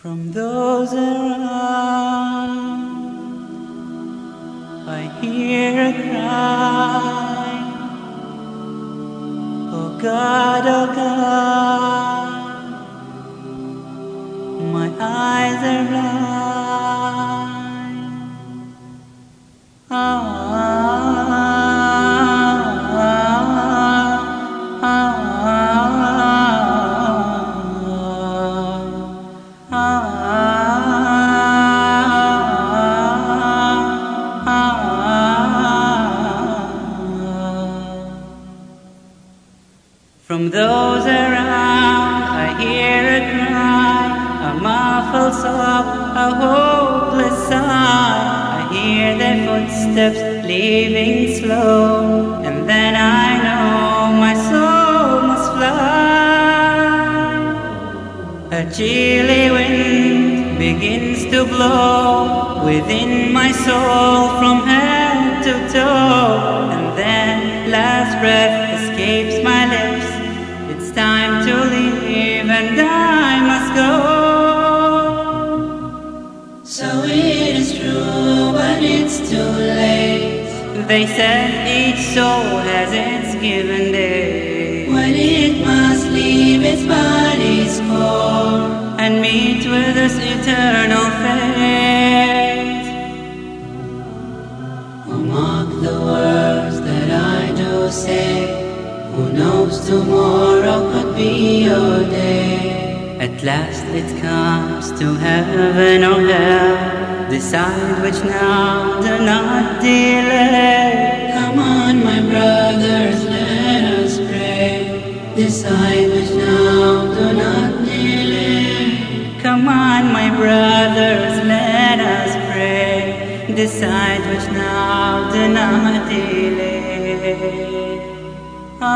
From those around, I hear a cry. Oh God, my eyes are blind. From those around, I hear a cry, a muffled sob, a hopeless sigh. I hear their footsteps leaving slow, and then I know my soul must fly. A chilly wind begins to blow within my soul from head to toe, and then last breath escapes my lips. It's time to leave and I must go. So it is true, but it's too late. They said each soul has its given day, when it must leave its body's core and meet with its eternal fate. Oh, mark the words that I do say. Who knows, tomorrow could be your day. At last it comes to heaven or hell. Decide which now, do not delay. Come on, my brothers, let us pray. Decide which now, do not delay. Come on, my brothers, let us pray. Decide which now, do not delay. Oh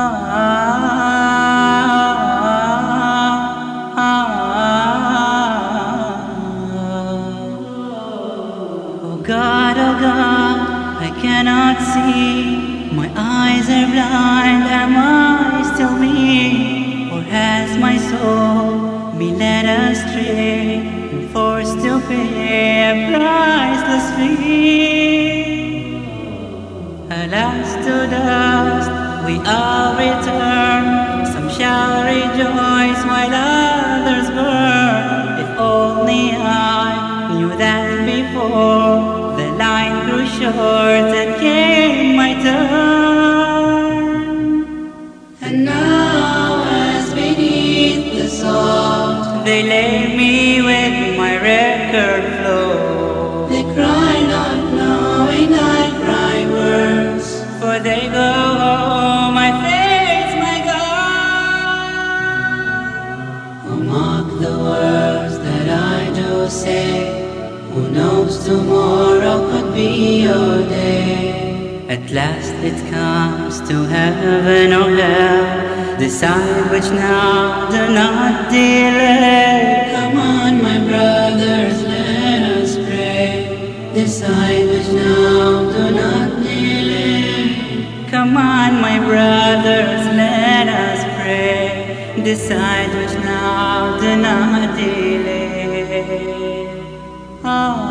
God, I cannot see. My eyes are blind. Am I still me? Or has my soul been led astray and forced to pay a priceless fee? Alas, to dust we all return. Some shall rejoice while others burn. If only I knew that before the line grew short and came my turn. And now, as beneath the salt, they lay me with my record flow. they cry not knowing I cry worse. For they go home, my fate's my God. Oh, mark the words that I do say. Who knows, tomorrow could be your day. At last it comes to heaven or hell. Decide which now, do not delay. Come on, my brothers, let us pray. Decide which now, do not delay. Come on, my brothers, let us pray. Decide which now, do not delay. Oh.